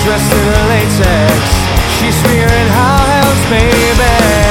dressed in a latex. She's smearing high-heels, baby.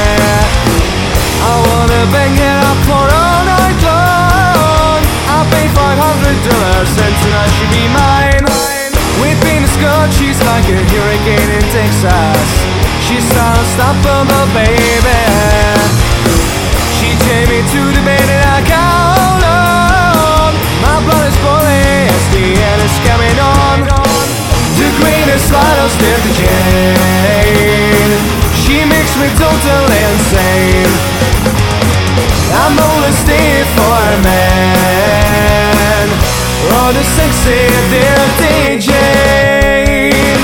I wanna bang it up for all night long. I paid $500 and tonight she be mine. Whipping a skirt, she's like a hurricane in Texas. She's unstoppable, baby. She take me to the bed and I count on. My blood is boiling as the end is coming on. The greatest vital still the chain. She makes me totally insane. I'm only staying for a man, or the sexy dirty Jane.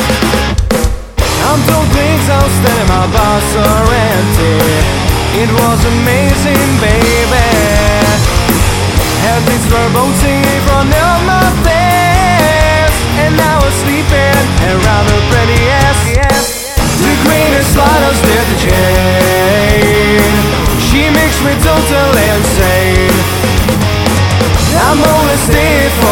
I'm totally exhausted and my bars are empty. It was amazing, baby. Heartbeats were bouncing in front of my face, and I was sleeping around her pretty ass. The greatest vital still the chain. She makes me totally insane. I'm only staying for